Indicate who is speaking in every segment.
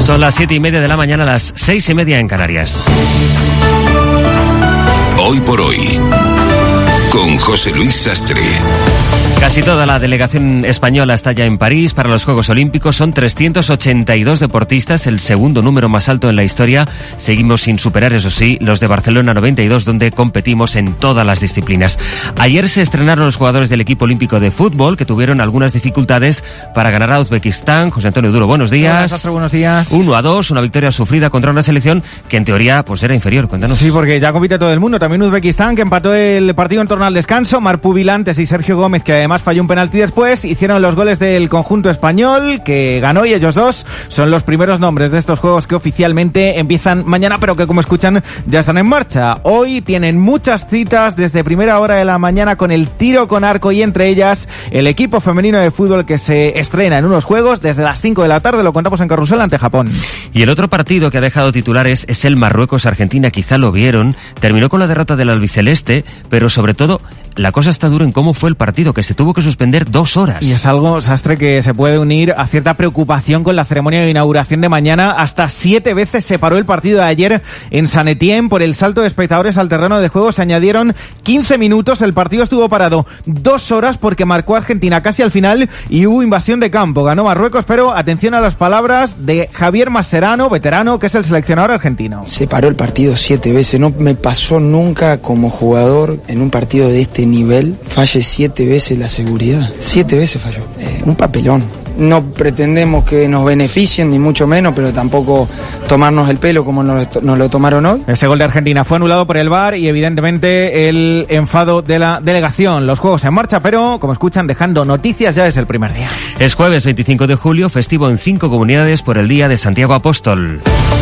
Speaker 1: Son las 7:30 de la mañana, las 6:30 en Canarias.
Speaker 2: Hoy por hoy, con José Luis Sastre.
Speaker 1: Casi toda la delegación española está ya en París para los Juegos Olímpicos. Son 382 deportistas, el segundo número más alto en la historia. Seguimos sin superar, eso sí, los de Barcelona 92, donde competimos en todas las disciplinas. Ayer se estrenaron los jugadores del equipo olímpico de fútbol, que tuvieron algunas dificultades para ganar a Uzbekistán. José Antonio Duro, buenos días.
Speaker 3: Hola, buenos días.
Speaker 1: 1-2, una victoria sufrida contra una selección que en teoría pues era inferior. Cuéntanos.
Speaker 3: Sí, porque ya compite todo el mundo. También Uzbekistán, que empató el partido en torno al descanso. Marpú Vilantes y Sergio Gómez, que además falló un penalti después, hicieron los goles del conjunto español, que ganó, y ellos dos son los primeros nombres de estos juegos que oficialmente empiezan mañana, pero que, como escuchan, ya están en marcha. Hoy tienen muchas citas desde primera hora de la mañana con el tiro con arco, y entre ellas el equipo femenino de fútbol, que se estrena en unos juegos desde las 5 de la tarde. Lo contamos en Carrusel ante Japón.
Speaker 1: Y el otro partido que ha dejado titulares es el Marruecos-Argentina. Quizá lo vieron. Terminó con la derrota del albiceleste, pero sobre todo la cosa está dura en cómo fue el partido, que se tuvo que suspender 2 horas.
Speaker 3: Y es algo, Sastre, que se puede unir a cierta preocupación con la ceremonia de inauguración de mañana. Hasta 7 veces se paró el partido de ayer en San Etienne por el salto de espectadores al terreno de juego. Se añadieron 15 minutos. El partido estuvo parado 2 horas porque marcó Argentina casi al final y hubo invasión de campo. Ganó Marruecos, pero atención a las palabras de Javier Mascherano, veterano, que es el seleccionador argentino.
Speaker 4: Se paró el partido 7 veces. No me pasó nunca como jugador en un partido de este nivel. Falle 7 veces la seguridad. 7 veces falló. Un papelón. No pretendemos que nos beneficien, ni mucho menos, pero tampoco tomarnos el pelo como nos lo tomaron hoy.
Speaker 3: Ese gol de Argentina fue anulado por el VAR y evidentemente el enfado de la delegación. Los juegos en marcha, pero, como escuchan, dejando noticias ya desde el primer día.
Speaker 1: Es jueves 25 de julio, festivo en 5 comunidades por el Día de Santiago Apóstol.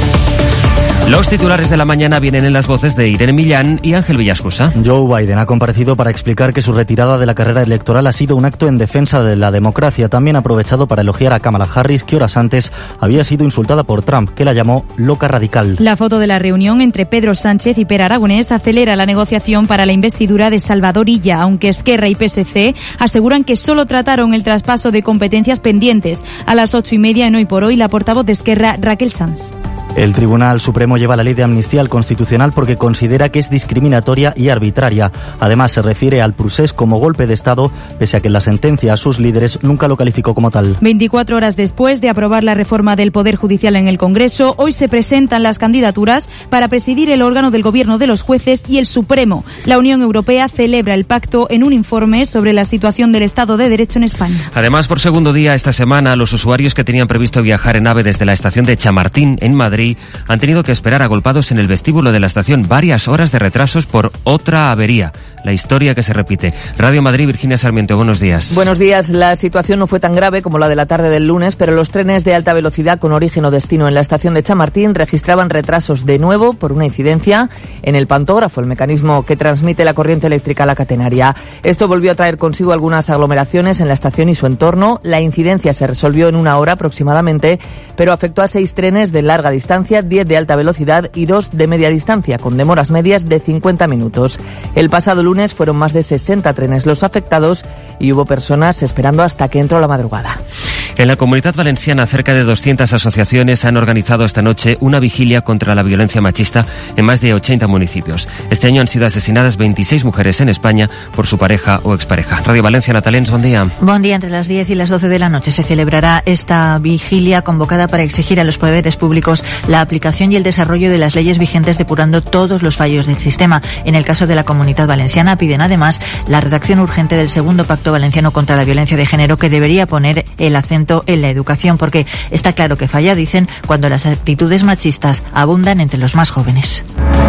Speaker 1: Los titulares de la mañana vienen en las voces de Irene Millán y Ángel Villascusa.
Speaker 5: Joe Biden ha comparecido para explicar que su retirada de la carrera electoral ha sido un acto en defensa de la democracia. También ha aprovechado para elogiar a Kamala Harris, que horas antes había sido insultada por Trump, que la llamó loca radical.
Speaker 6: La foto de la reunión entre Pedro Sánchez y Pere Aragonés acelera la negociación para la investidura de Salvador Illa, aunque Esquerra y PSC aseguran que solo trataron el traspaso de competencias pendientes. A las 8:30 en Hoy por Hoy, la portavoz de Esquerra, Raquel Sanz.
Speaker 5: El Tribunal Supremo lleva la ley de amnistía al Constitucional porque considera que es discriminatoria y arbitraria. Además, se refiere al procés como golpe de Estado, pese a que en la sentencia a sus líderes nunca lo calificó como tal.
Speaker 6: 24 horas después de aprobar la reforma del Poder Judicial en el Congreso, hoy se presentan las candidaturas para presidir el órgano del gobierno de los jueces y el Supremo. La Unión Europea celebra el pacto en un informe sobre la situación del Estado de Derecho en España.
Speaker 1: Además, por segundo día esta semana, los usuarios que tenían previsto viajar en AVE desde la estación de Chamartín, en Madrid, han tenido que esperar agolpados en el vestíbulo de la estación varias horas de retrasos por otra avería. La historia que se repite. Radio Madrid, Virginia Sarmiento, buenos días.
Speaker 7: Buenos días. La situación no fue tan grave como la de la tarde del lunes, pero los trenes de alta velocidad con origen o destino en la estación de Chamartín registraban retrasos de nuevo por una incidencia en el pantógrafo, el mecanismo que transmite la corriente eléctrica a la catenaria. Esto volvió a traer consigo algunas aglomeraciones en la estación y su entorno. La incidencia se resolvió en 1 hora aproximadamente, pero afectó a 6 trenes de larga distancia, 10 de alta velocidad y 2 de media distancia, con demoras medias de 50 minutos. El pasado lunes fueron más de 60 trenes los afectados y hubo personas esperando hasta que entró la madrugada.
Speaker 1: En la Comunidad Valenciana, cerca de 200 asociaciones han organizado esta noche una vigilia contra la violencia machista en más de 80 municipios. Este año han sido asesinadas 26 mujeres en España por su pareja o expareja. Radio Valencia, Natalens, buen día.
Speaker 8: Buen día. Entre las 10 y las 12 de la noche se celebrará esta vigilia convocada para exigir a los poderes públicos la aplicación y el desarrollo de las leyes vigentes, depurando todos los fallos del sistema. En el caso de la Comunidad Valenciana, piden además la redacción urgente del segundo Pacto Valenciano contra la Violencia de Género, que debería poner el acento en la educación, porque está claro que falla, dicen, cuando las actitudes machistas abundan entre los más jóvenes.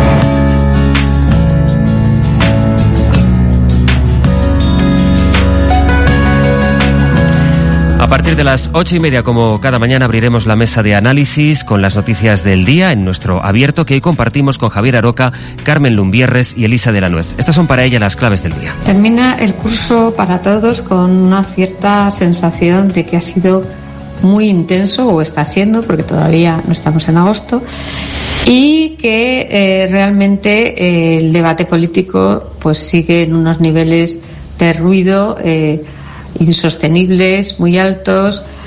Speaker 1: A partir de las 8:30, como cada mañana, abriremos la mesa de análisis con las noticias del día en nuestro abierto, que hoy compartimos con Javier Aroca, Carmen Lumbierres y Elisa de la Nuez. Estas son para ella las claves del día.
Speaker 9: Termina el curso para todos con una cierta sensación de que ha sido muy intenso, o está siendo, porque todavía no estamos en agosto, y que realmente el debate político pues sigue en unos niveles de ruido insostenibles, muy altos,